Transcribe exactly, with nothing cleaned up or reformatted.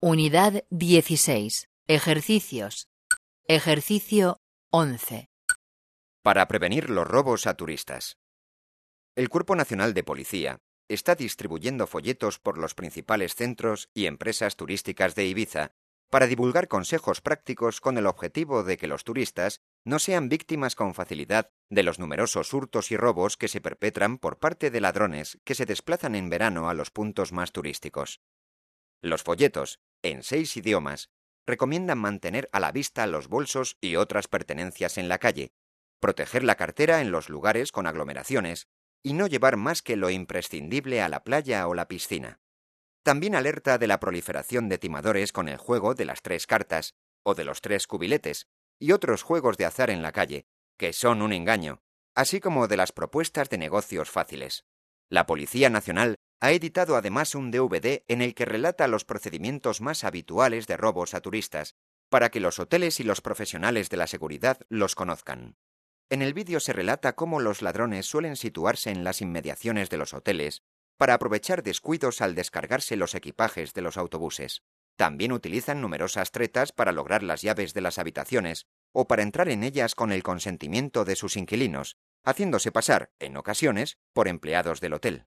Unidad dieciséis. Ejercicios. Ejercicio once. Para prevenir los robos a turistas. El Cuerpo Nacional de Policía está distribuyendo folletos por los principales centros y empresas turísticas de Ibiza para divulgar consejos prácticos con el objetivo de que los turistas no sean víctimas con facilidad de los numerosos hurtos y robos que se perpetran por parte de ladrones que se desplazan en verano a los puntos más turísticos. Los folletos, en seis idiomas, recomiendan mantener a la vista los bolsos y otras pertenencias en la calle, proteger la cartera en los lugares con aglomeraciones y no llevar más que lo imprescindible a la playa o la piscina. También alerta de la proliferación de timadores con el juego de las tres cartas o de los tres cubiletes y otros juegos de azar en la calle, que son un engaño, así como de las propuestas de negocios fáciles. La Policía Nacional ha editado además un D V D en el que relata los procedimientos más habituales de robos a turistas, para que los hoteles y los profesionales de la seguridad los conozcan. En el vídeo se relata cómo los ladrones suelen situarse en las inmediaciones de los hoteles para aprovechar descuidos al descargarse los equipajes de los autobuses. También utilizan numerosas tretas para lograr las llaves de las habitaciones o para entrar en ellas con el consentimiento de sus inquilinos, haciéndose pasar, en ocasiones, por empleados del hotel.